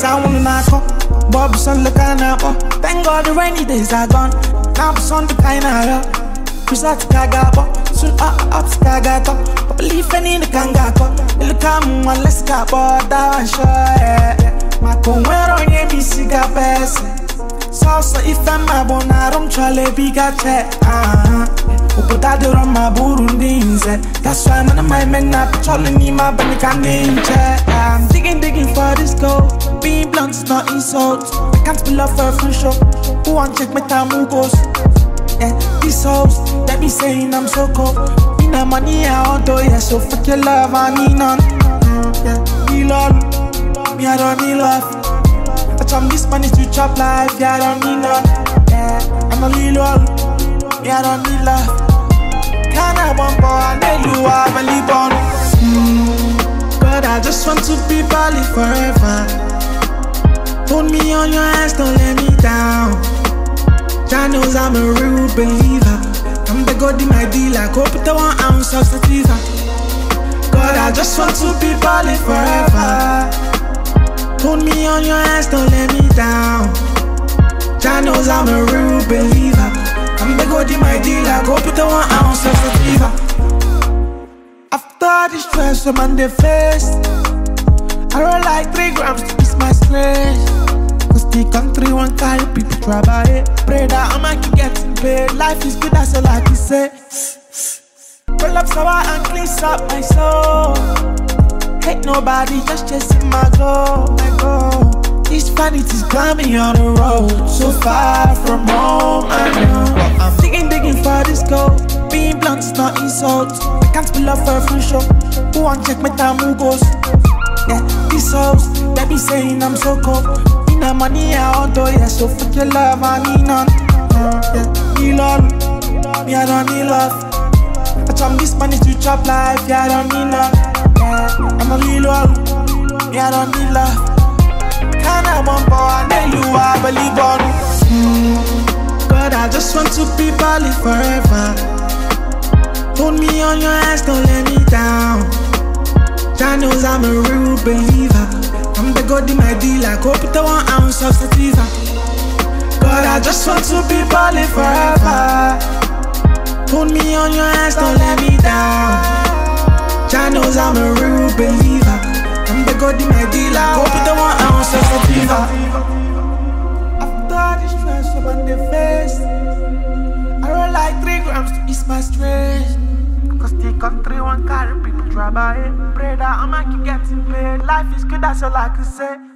sound when I come. Bob son look at now. Thank God the rainy days are gone. Now son the kind of Pisa Kagabo, soon up Skagato. Believe any in the Kangako. It'll come one less cap or down sure. My conwero ye be siga best. Salsa if I'm a bonarum chale biga check. Uputado on my burundins. That's why none of my men are patrolling in my banana check. I'm digging for this gold. Being blunt's not insult. I can't spill off a free show. Who want check my time who goes? Yeah, these hoes that be saying I'm so cold. Me no money out though, yeah, so fuck your love, I need none. Yeah, me love, me I don't need love. I chop this money to chop life, yeah, I don't need none. Yeah, I'm a little, me I don't need love. Can I want boy, I know you are believe on. God, I just want to be Bali forever. Hold me on your hands, don't let me down. Jah knows I'm a real believer. I'm the God in my dealer. Go put the 1 ounce of sativa. God, I just want to be balling forever. Hold me on your hands, don't let me down. Jah knows I'm a real believer. I'm the God in my dealer. Go put the 1 ounce of sativa. After the stress, I'm on the face. I roll like 3 grams to ease my stress. Cause the country won't carry people trouble it. Pray that I'ma keep getting paid. Life is good, that's all I can say. Roll up sour and clean up my soul. Hate nobody, just chasing my goal, my goal. These vanities got me on the road. So far from home, I know. I'm digging for this gold. Being blunt's not insult. I can't spill off a free show. Who want check my time who goes? Yeah, these hoes that be saying I'm so cold. No money out though, yeah, so fuck your love, I need none. Yeah, me love, me I don't need love. I chop this money to chop life, yeah, I don't need none. Yeah, I'm a little, me I don't need love. Can I want boy, I know you are believe on. God, I just want to be Bali forever. Hold me on your hands, don't let me down. Jah knows I'm a real believer. I'm the God in my dealer. Go put the 1 ounce of sativa. God, I just want to be balling forever. Hold me on your hands, don't let me down. Jah knows I'm a real believer. I'm the God in my dealer. Go put the 1 ounce of sativa. After the stress, I'm on the face. I roll like 3 grams to ease my stress. Cause the country won't carry people trouble it. Pray that I'ma keep getting paid. Life is good, that's all I can say.